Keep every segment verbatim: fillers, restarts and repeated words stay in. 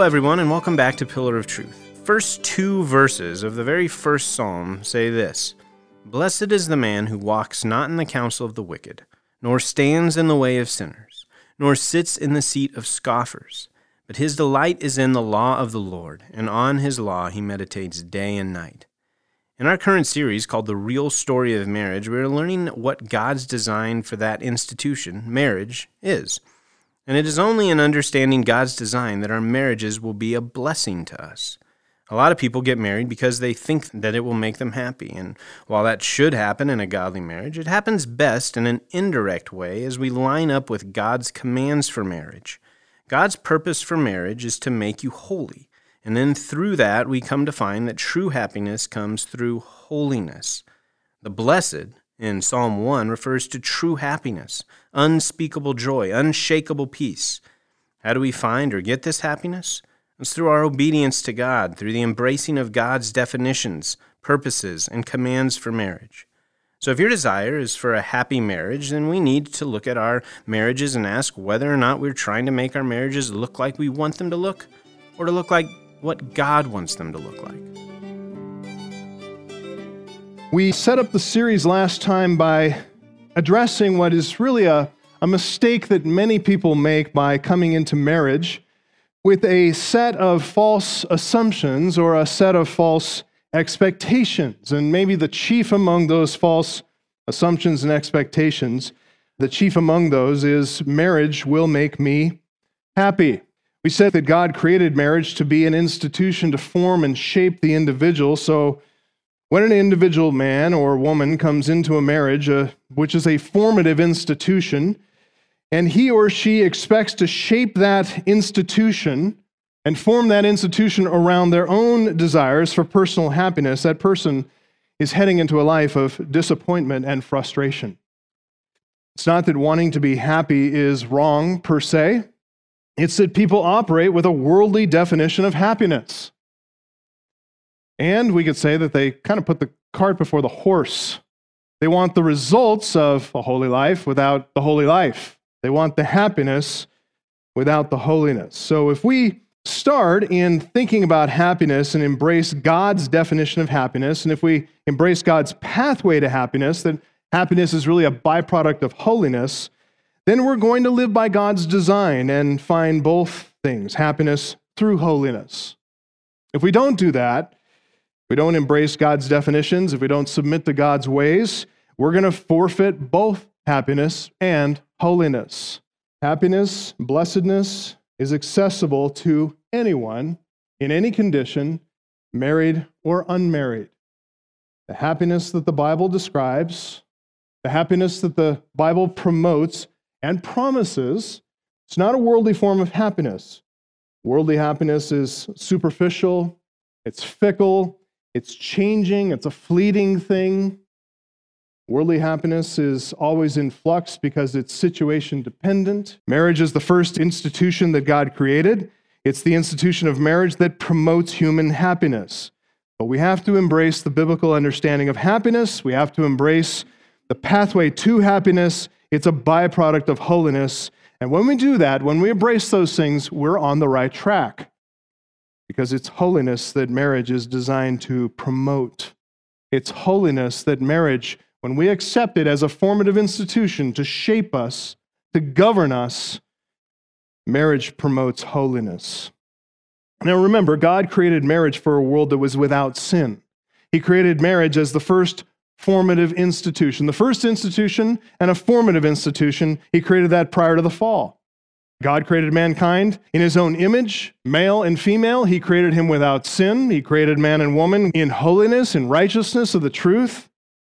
everyone, and welcome back to Pillar of Truth. First two verses of the very first psalm say this: "Blessed is the man who walks not in the counsel of the wicked, nor stands in the way of sinners, nor sits in the seat of scoffers. But his delight is in the law of the Lord, and on his law he meditates day and night." In our current series called The Real Story of Marriage, we are learning what God's design for that institution, marriage, is. And it is only in understanding God's design that our marriages will be a blessing to us. A lot of people get married because they think that it will make them happy, and while that should happen in a godly marriage, it happens best in an indirect way as we line up with God's commands for marriage. God's purpose for marriage is to make you holy, and then through that we come to find that true happiness comes through holiness. The blessed in Psalm one refers to true happiness, unspeakable joy, unshakable peace. How do we find or get this happiness? It's through our obedience to God, through the embracing of God's definitions, purposes, and commands for marriage. So if your desire is for a happy marriage, then we need to look at our marriages and ask whether or not we're trying to make our marriages look like we want them to look, or to look like what God wants them to look like. We set up the series last time by addressing what is really a, a mistake that many people make by coming into marriage with a set of false assumptions or a set of false expectations. And maybe the chief among those false assumptions and expectations, the chief among those is marriage will make me happy. We said that God created marriage to be an institution to form and shape the individual. So when an individual man or woman comes into a marriage, uh, which is a formative institution, and he or she expects to shape that institution and form that institution around their own desires for personal happiness, that person is heading into a life of disappointment and frustration. It's not that wanting to be happy is wrong per se. It's that people operate with a worldly definition of happiness. And we could say that they kind of put the cart before the horse. They want the results of a holy life without the holy life. They want the happiness without the holiness. So if we start in thinking about happiness and embrace God's definition of happiness, and if we embrace God's pathway to happiness, that happiness is really a byproduct of holiness, then we're going to live by God's design and find both things, happiness through holiness. If we don't do that, if we don't embrace God's definitions, if we don't submit to God's ways, we're going to forfeit both happiness and holiness. Happiness, blessedness is accessible to anyone in any condition, married or unmarried. The happiness that the Bible describes, the happiness that the Bible promotes and promises, it's not a worldly form of happiness. Worldly happiness is superficial, it's fickle, it's changing, it's a fleeting thing. Worldly happiness is always in flux because it's situation dependent. Marriage is the first institution that God created. It's the institution of marriage that promotes human happiness. But we have to embrace the biblical understanding of happiness. We have to embrace the pathway to happiness. It's a byproduct of holiness. And when we do that, when we embrace those things, we're on the right track. Because it's holiness that marriage is designed to promote. It's holiness that marriage, when we accept it as a formative institution to shape us, to govern us, marriage promotes holiness. Now remember, God created marriage for a world that was without sin. He created marriage as the first formative institution. The first institution and a formative institution, He created that prior to the fall. God created mankind in His own image, male and female. He created him without sin. He created man and woman in holiness and righteousness of the truth.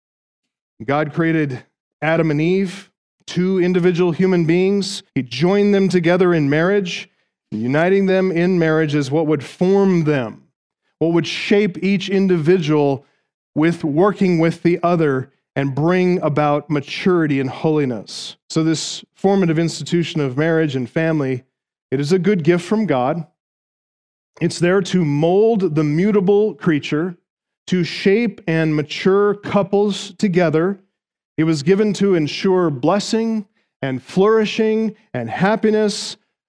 God created Adam and Eve, two individual human beings. He joined them together in marriage. Uniting them in marriage is what would form them, what would shape each individual with working with the other and bring about maturity and holiness. So this formative institution of marriage and family, it is a good gift from God. It's there to mold the mutable creature, to shape and mature couples together. It was given to ensure blessing and flourishing and happiness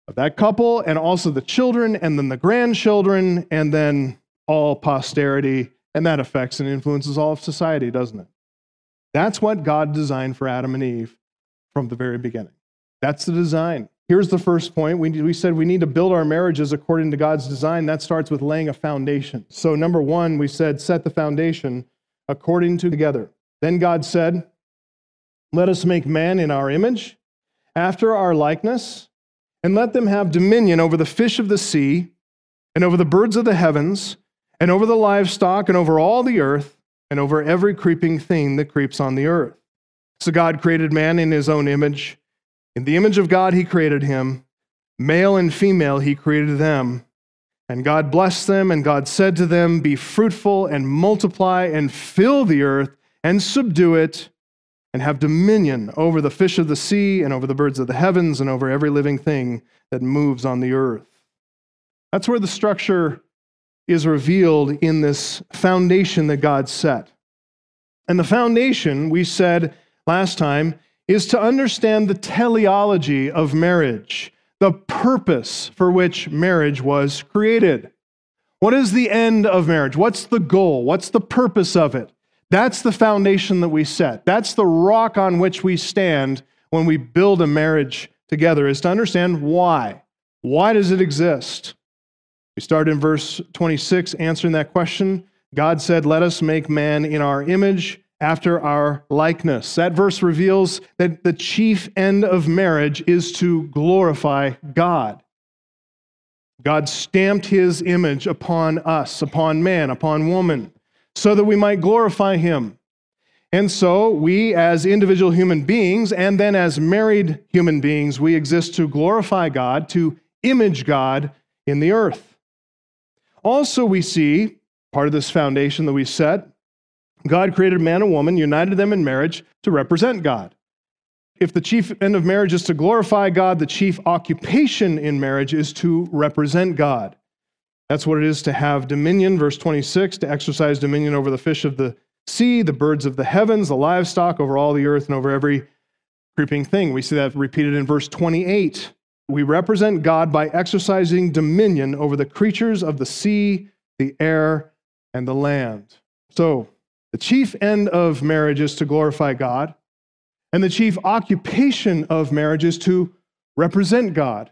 of that couple, and also the children, and then the grandchildren, and then all posterity, and that affects and influences all of society, doesn't it? That's what God designed for Adam and Eve from the very beginning. That's the design. Here's the first point. We, we said we need to build our marriages according to God's design. That starts with laying a foundation. So number one, we said set the foundation according to together. Then God said, let us make man in our image, after our likeness, and let them have dominion over the fish of the sea, and over the birds of the heavens, and over the livestock, and over all the earth, and over every creeping thing that creeps on the earth. So God created man in his own image. In the image of God he created him. Male and female he created them. And God blessed them, and God said to them, be fruitful and multiply and fill the earth and subdue it, and have dominion over the fish of the sea and over the birds of the heavens and over every living thing that moves on the earth. That's where the structure is revealed in this foundation that God set. And the foundation, we said last time, is to understand the teleology of marriage, the purpose for which marriage was created. What is the end of marriage? What's the goal? What's the purpose of it? That's the foundation that we set. That's the rock on which we stand when we build a marriage together, is to understand why. Why does it exist? We start in verse twenty-six answering that question. God said, let us make man in our image, after our likeness. That verse reveals that the chief end of marriage is to glorify God. God stamped his image upon us, upon man, upon woman, so that we might glorify him. And so we, as individual human beings, and then as married human beings, we exist to glorify God, to image God in the earth. Also, we see, part of this foundation that we set, God created man and woman, united them in marriage to represent God. If the chief end of marriage is to glorify God, the chief occupation in marriage is to represent God. That's what it is to have dominion, verse twenty-six, to exercise dominion over the fish of the sea, the birds of the heavens, the livestock, over all the earth, and over every creeping thing. We see that repeated in verse twenty-eight. We represent God by exercising dominion over the creatures of the sea, the air, and the land. So, the chief end of marriage is to glorify God, and the chief occupation of marriage is to represent God.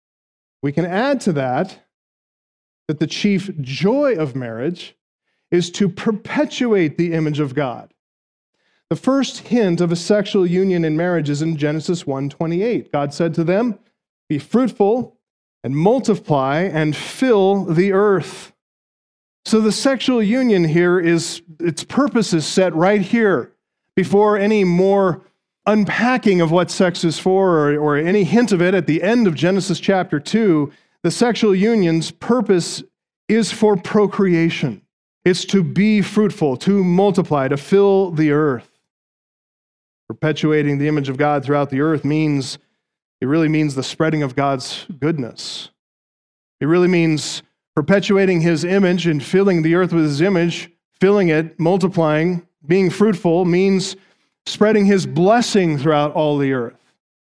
We can add to that that the chief joy of marriage is to perpetuate the image of God. The first hint of a sexual union in marriage is in Genesis one twenty-eight. God said to them, be fruitful and multiply and fill the earth. So the sexual union here is, its purpose is set right here before any more unpacking of what sex is for or, or any hint of it at the end of Genesis chapter two. The sexual union's purpose is for procreation. It's to be fruitful, to multiply, to fill the earth. Perpetuating the image of God throughout the earth means, it really means the spreading of God's goodness. It really means perpetuating his image and filling the earth with his image, filling it, multiplying, being fruitful means spreading his blessing throughout all the earth.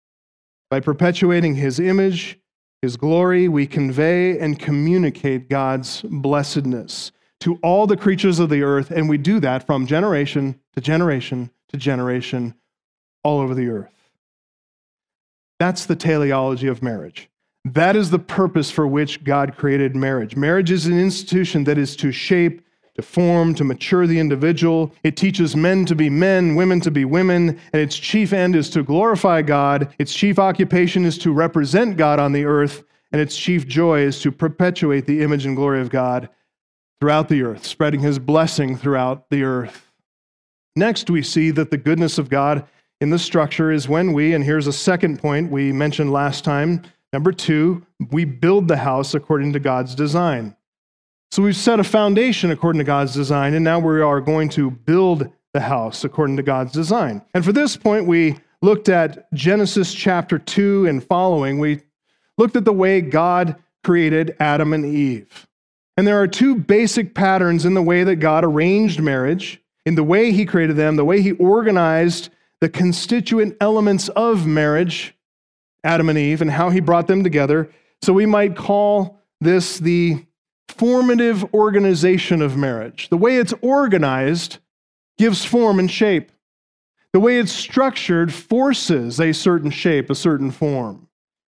By perpetuating his image, his glory, we convey and communicate God's blessedness to all the creatures of the earth, and we do that from generation to generation to generation all over the earth. That's the teleology of marriage. That is the purpose for which God created marriage. Marriage is an institution that is to shape, to form, to mature the individual. It teaches men to be men, women to be women, and its chief end is to glorify God. Its chief occupation is to represent God on the earth, and its chief joy is to perpetuate the image and glory of God throughout the earth, spreading his blessing throughout the earth. Next, we see that the goodness of God in the structure is when we, and here's a second point we mentioned last time, number two, we build the house according to God's design. So we've set a foundation according to God's design, and now we are going to build the house according to God's design. And for this point, we looked at Genesis chapter two and following. We looked at the way God created Adam and Eve. And there are two basic patterns in the way that God arranged marriage, in the way he created them, the way he organized the constituent elements of marriage Adam and Eve and how he brought them together. So we might call this the formative organization of marriage. The way it's organized gives form and shape. The way it's structured forces a certain shape, a certain form.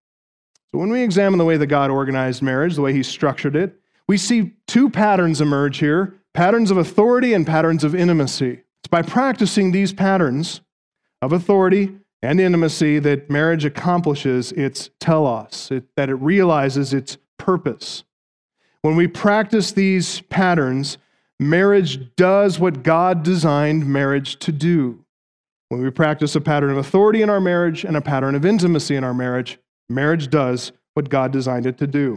So when we examine the way that God organized marriage, the way he structured it, we see two patterns emerge here, patterns of authority and patterns of intimacy. It's by practicing these patterns of authority and intimacy that marriage accomplishes its telos, it, that it realizes its purpose. When we practice these patterns, marriage does what God designed marriage to do. When we practice a pattern of authority in our marriage and a pattern of intimacy in our marriage, marriage does what God designed it to do.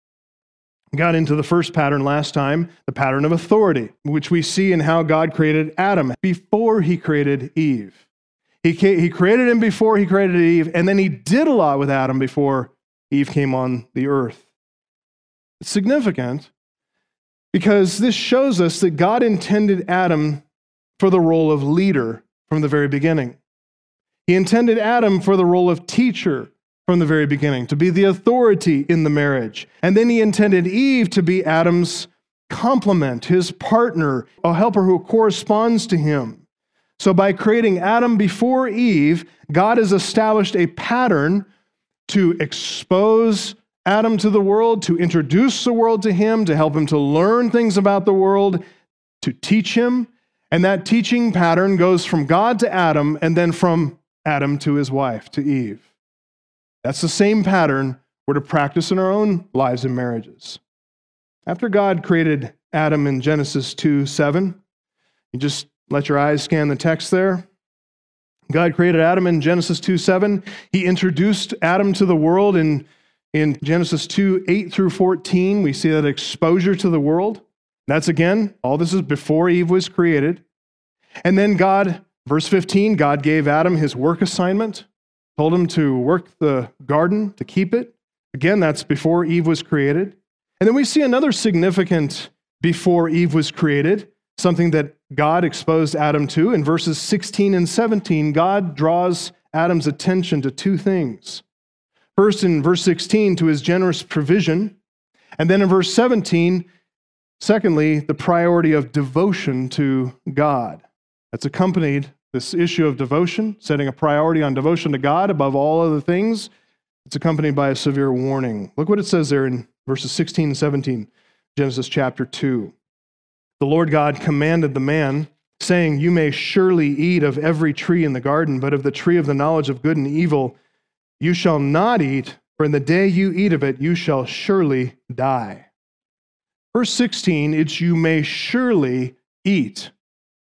We got into the first pattern last time, the pattern of authority, which we see in how God created Adam before he created Eve. He, he created him before he created Eve, and then he did a lot with Adam before Eve came on the earth. It's significant because this shows us that God intended Adam for the role of leader from the very beginning. He intended Adam for the role of teacher from the very beginning, to be the authority in the marriage. And then he intended Eve to be Adam's complement, his partner, a helper who corresponds to him. So by creating Adam before Eve, God has established a pattern to expose Adam to the world, to introduce the world to him, to help him to learn things about the world, to teach him. And that teaching pattern goes from God to Adam, and then from Adam to his wife, to Eve. That's the same pattern we're to practice in our own lives and marriages. After God created Adam in Genesis two seven, you just let your eyes scan the text there. God created Adam in Genesis two seven. He introduced Adam to the world in, in Genesis two eight through fourteen. We see that exposure to the world. That's again, all this is before Eve was created. And then God, verse fifteen, God gave Adam his work assignment, told him to work the garden, to keep it. Again, that's before Eve was created. And then we see another significant before Eve was created, something that God exposed Adam to. In verses sixteen and seventeen, God draws Adam's attention to two things. First, in verse sixteen, to his generous provision. And then in verse seventeen, secondly, the priority of devotion to God. That's accompanied, this issue of devotion, setting a priority on devotion to God above all other things. It's accompanied by a severe warning. Look what it says there in verses sixteen and seventeen, Genesis chapter two. The Lord God commanded the man, saying, "You may surely eat of every tree in the garden, but of the tree of the knowledge of good and evil you shall not eat, for in the day you eat of it you shall surely die." Verse sixteen, it's you may surely eat.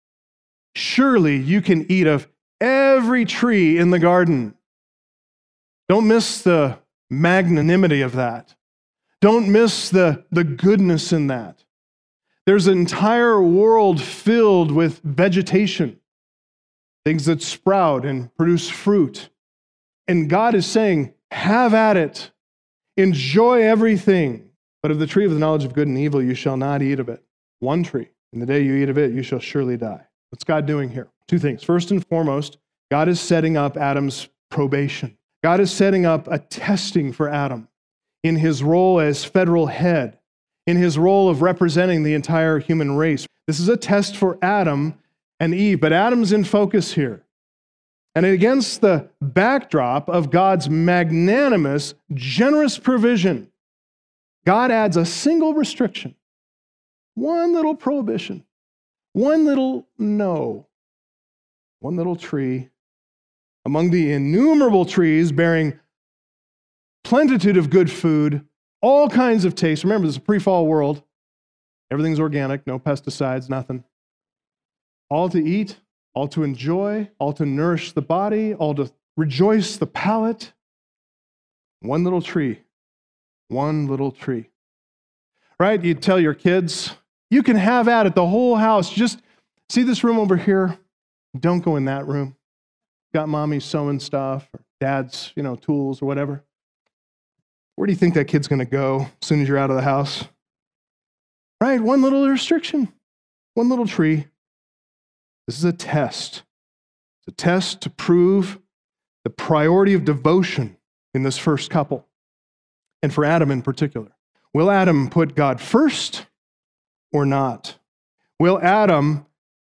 Surely you can eat of every tree in the garden. Don't miss the magnanimity of that. Don't miss the, the goodness in that. There's an entire world filled with vegetation, things that sprout and produce fruit. And God is saying, have at it. Enjoy everything. But of the tree of the knowledge of good and evil, you shall not eat of it. One tree. In the day you eat of it, you shall surely die. What's God doing here? Two things. First and foremost, God is setting up Adam's probation. God is setting up a testing for Adam in his role as federal head, in his role of representing the entire human race. This is a test for Adam and Eve, but Adam's in focus here. And against the backdrop of God's magnanimous, generous provision, God adds a single restriction, one little prohibition, one little no, one little tree among the innumerable trees bearing plenitude of good food, all kinds of taste. Remember, this is a pre-fall world. Everything's organic, no pesticides, nothing. All to eat, all to enjoy, all to nourish the body, all to rejoice the palate. One little tree, one little tree. Right? You tell your kids, you can have at it, the whole house. Just see this room over here? Don't go in that room. Got mommy sewing stuff, or dad's, you know, tools or whatever. Where do you think that kid's going to go as soon as you're out of the house? Right? One little restriction, one little tree. This is a test. It's a test to prove the priority of devotion in this first couple, and for Adam in particular. Will Adam put God first or not? Will Adam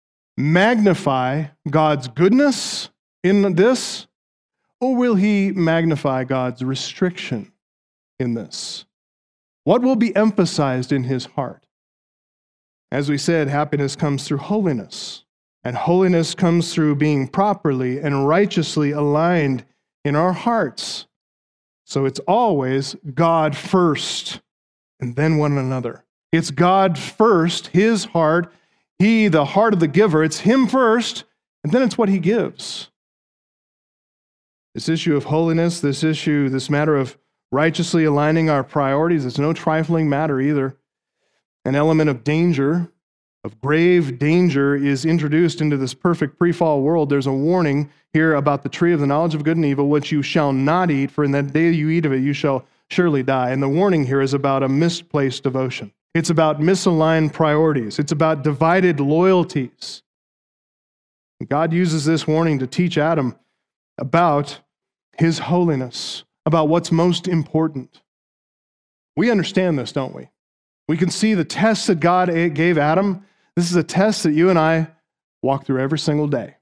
magnify God's goodness in this, or will he magnify God's restriction in this? What will be emphasized in his heart? As we said, happiness comes through holiness, and holiness comes through being properly and righteously aligned in our hearts. So it's always God first, and then one another. It's God first, his heart, he, the heart of the giver. It's him first, and then it's what he gives. This issue of holiness, this issue, this matter of righteously aligning our priorities, it's no trifling matter either. An element of danger, of grave danger, is introduced into this perfect pre-fall world. There's a warning here about the tree of the knowledge of good and evil, which you shall not eat, for in that day you eat of it, you shall surely die. And the warning here is about a misplaced devotion. It's about misaligned priorities. It's about divided loyalties. God uses this warning to teach Adam about his holiness, about what's most important. We understand this, don't we? We can see the test that God gave Adam. This is a test that you and I walk through every single day.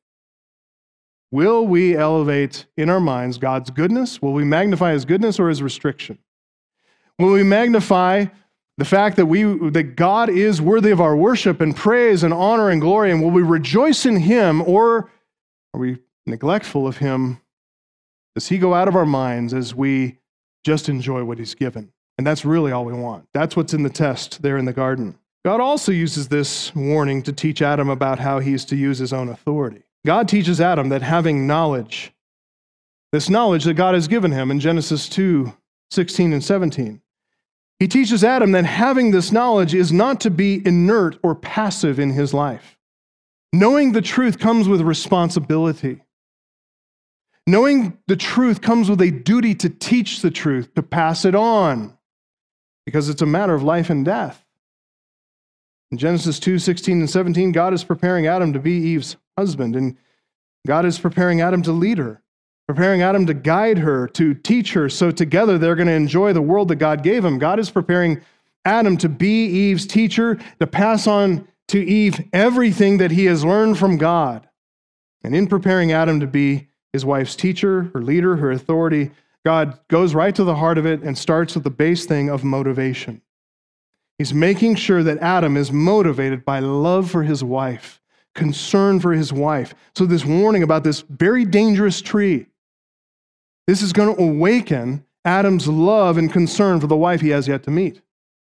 Will we elevate in our minds God's goodness? Will we magnify his goodness or his restriction? Will we magnify the fact that we that God is worthy of our worship and praise and honor and glory, and will we rejoice in him, or are we neglectful of him? Does he go out of our minds as we just enjoy what he's given? And that's really all we want. That's what's in the test there in the garden. God also uses this warning to teach Adam about how he's to use his own authority. God teaches Adam that having knowledge, this knowledge that God has given him in Genesis two, sixteen and seventeen, he teaches Adam that having this knowledge is not to be inert or passive in his life. Knowing the truth comes with responsibility. Knowing the truth comes with a duty to teach the truth, to pass it on, because it's a matter of life and death. In Genesis two, sixteen and seventeen, God is preparing Adam to be Eve's husband, and God is preparing Adam to lead her, preparing Adam to guide her, to teach her, so together they're going to enjoy the world that God gave him. God is preparing Adam to be Eve's teacher, to pass on to Eve everything that he has learned from God. And in preparing Adam to be his wife's teacher, her leader, her authority, God goes right to the heart of it and starts with the base thing of motivation. He's making sure that Adam is motivated by love for his wife, concern for his wife. So this warning about this very dangerous tree, this is going to awaken Adam's love and concern for the wife he has yet to meet.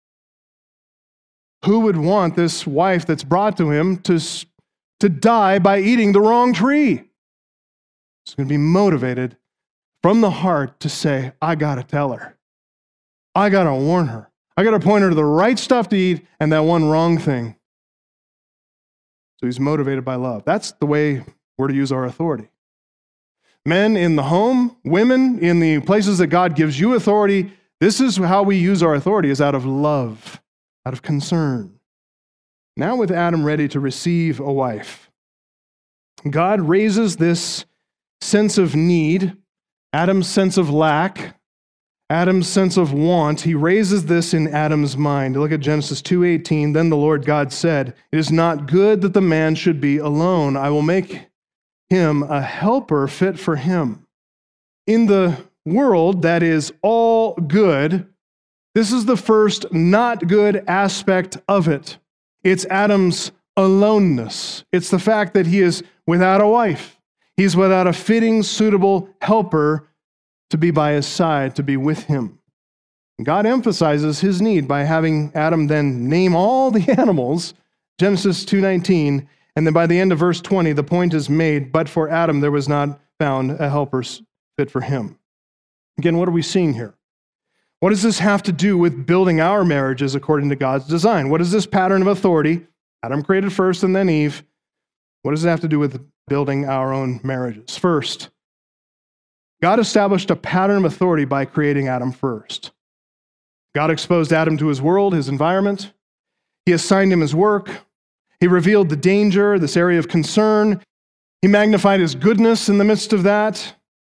Who would want this wife that's brought to him to, to die by eating the wrong tree? He's going to be motivated from the heart to say, I got to tell her. I got to warn her. I got to point her to the right stuff to eat and that one wrong thing. So he's motivated by love. That's the way we're to use our authority. Men in the home, women in the places that God gives you authority, this is how we use our authority, is out of love, out of concern. Now with Adam ready to receive a wife, God raises this sense of need, Adam's sense of lack, Adam's sense of want. He raises this in Adam's mind. Look at Genesis two eighteen. Then the Lord God said, "It is not good that the man should be alone. I will make him a helper fit for him." In the world that is all good, this is the first not good aspect of it. It's Adam's aloneness. It's the fact that he is without a wife. He's without a fitting, suitable helper to be by his side, to be with him. God emphasizes his need by having Adam then name all the animals, Genesis two nineteen, and then by the end of verse twenty, the point is made, but for Adam there was not found a helper fit for him. Again, what are we seeing here? What does this have to do with building our marriages according to God's design? What is this pattern of authority? Adam created first and then Eve. What does it have to do with building our own marriages? First, God established a pattern of authority by creating Adam first. God exposed Adam to his world, his environment. He assigned him his work. He revealed the danger, this area of concern. He magnified his goodness in the midst of that.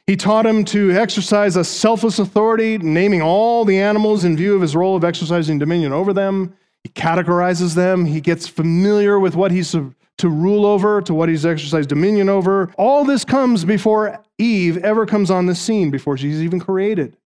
He taught him to exercise a selfless authority, naming all the animals in view of his role of exercising dominion over them. He categorizes them. He gets familiar with what he's to, to rule over, to what he's exercised dominion over. All this comes before Eve ever comes on the scene, before she's even created.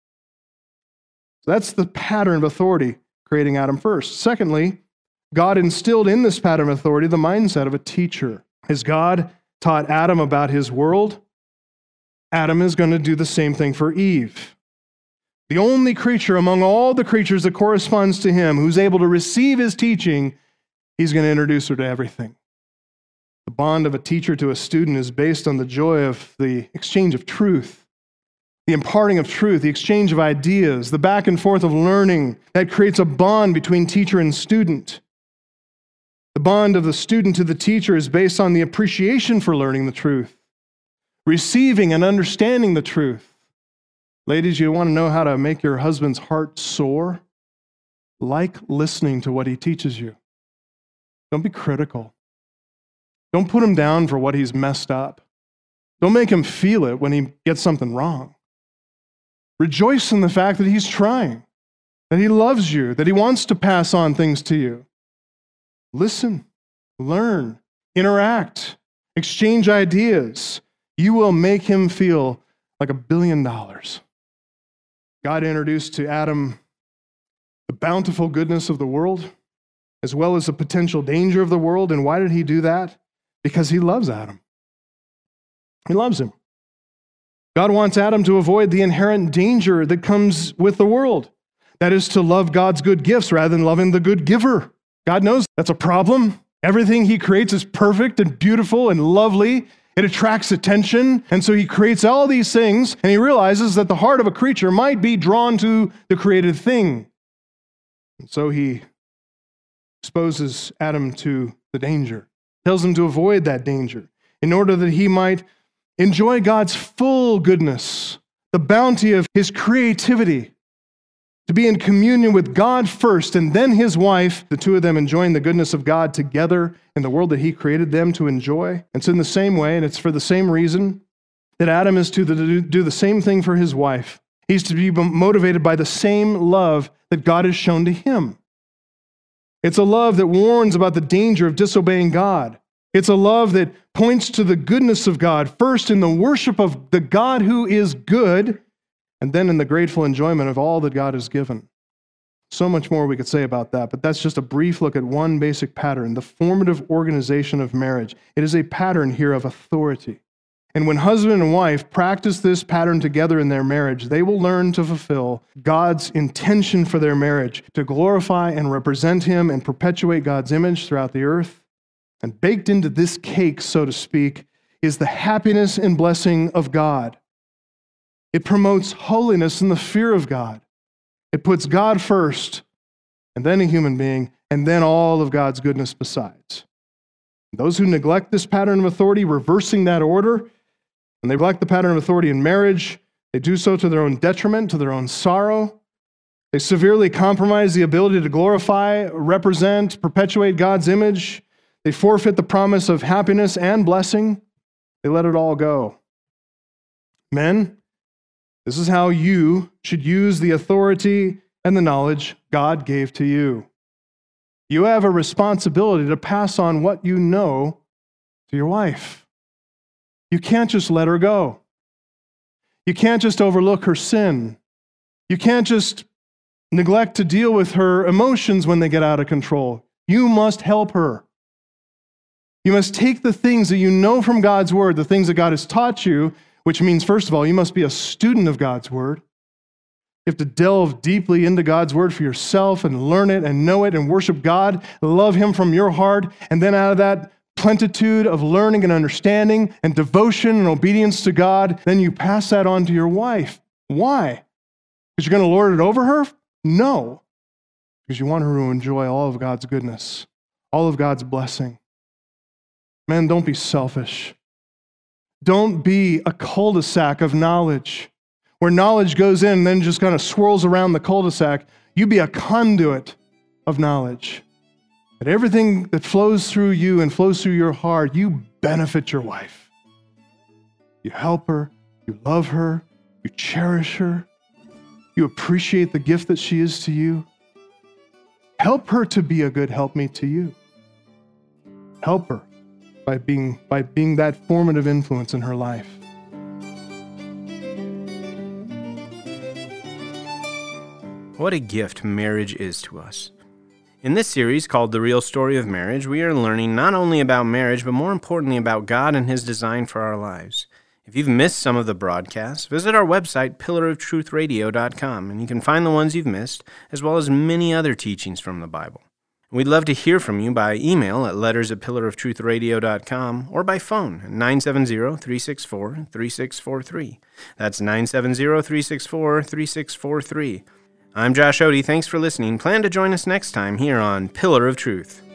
So that's the pattern of authority, creating Adam first. Secondly, God instilled in this pattern of authority the mindset of a teacher. As God taught Adam about his world, Adam is going to do the same thing for Eve. The only creature among all the creatures that corresponds to him, who's able to receive his teaching, he's going to introduce her to everything. The bond of a teacher to a student is based on the joy of the exchange of truth, the imparting of truth, the exchange of ideas, the back and forth of learning that creates a bond between teacher and student. The bond of the student to the teacher is based on the appreciation for learning the truth, receiving and understanding the truth. Ladies, you want to know how to make your husband's heart soar? Like listening to what he teaches you. Don't be critical. Don't put him down for what he's messed up. Don't make him feel it when he gets something wrong. Rejoice in the fact that he's trying, that he loves you, that he wants to pass on things to you. Listen, learn, interact, exchange ideas. You will make him feel like a billion dollars. God introduced to Adam the bountiful goodness of the world, as well as the potential danger of the world. And why did he do that? Because he loves Adam. He loves him. God wants Adam to avoid the inherent danger that comes with the world. That is to love God's good gifts rather than loving the good giver. God knows that's a problem. Everything he creates is perfect and beautiful and lovely. It attracts attention, and so he creates all these things, and he realizes that the heart of a creature might be drawn to the created thing. And so he exposes Adam to the danger, tells him to avoid that danger, in order that he might enjoy God's full goodness, the bounty of his creativity, to be in communion with God first, and then his wife, the two of them enjoying the goodness of God together in the world that he created them to enjoy. It's in the same way, and it's for the same reason, that Adam is to do the same thing for his wife. He's to be motivated by the same love that God has shown to him. It's a love that warns about the danger of disobeying God. It's a love that points to the goodness of God, first in the worship of the God who is good, and then in the grateful enjoyment of all that God has given. So much more we could say about that, but that's just a brief look at one basic pattern, the formative organization of marriage. It is a pattern here of authority. And when husband and wife practice this pattern together in their marriage, they will learn to fulfill God's intention for their marriage, to glorify and represent him and perpetuate God's image throughout the earth. And baked into this cake, so to speak, is the happiness and blessing of God. It promotes holiness and the fear of God. It puts God first, and then a human being, and then all of God's goodness besides. Those who neglect this pattern of authority, reversing that order, and they neglect the pattern of authority in marriage, they do so to their own detriment, to their own sorrow. They severely compromise the ability to glorify, represent, perpetuate God's image. They forfeit the promise of happiness and blessing. They let it all go. Men, this is how you should use the authority and the knowledge God gave to you. You have a responsibility to pass on what you know to your wife. You can't just let her go. You can't just overlook her sin. You can't just neglect to deal with her emotions when they get out of control. You must help her. You must take the things that you know from God's word, the things that God has taught you, which means, first of all, you must be a student of God's word. You have to delve deeply into God's word for yourself and learn it and know it and worship God, love him from your heart, and then out of that plenitude of learning and understanding and devotion and obedience to God, then you pass that on to your wife. Why? Because you're going to lord it over her? No. Because you want her to enjoy all of God's goodness, all of God's blessing. Men, don't be selfish. Don't be a cul-de-sac of knowledge, where knowledge goes in and then just kind of swirls around the cul-de-sac. You be a conduit of knowledge. That everything that flows through you and flows through your heart, you benefit your wife. You help her, you You love her. You cherish her. You appreciate the gift that she is to you. Help her to be a good helpmeet to you. Help her by being, by being that formative influence in her life. What a gift marriage is to us. In this series called The Real Story of Marriage, we are learning not only about marriage, but more importantly about God and His design for our lives. If you've missed some of the broadcasts, visit our website, pillar of truth radio dot com, and you can find the ones you've missed, as well as many other teachings from the Bible. We'd love to hear from you by email at letters at pillar of truth radio dot com or by phone at nine seven zero, three six four, three six four three. That's nine seven zero, three six four, three six four three. I'm Josh Odie. Thanks for listening. Plan to join us next time here on Pillar of Truth.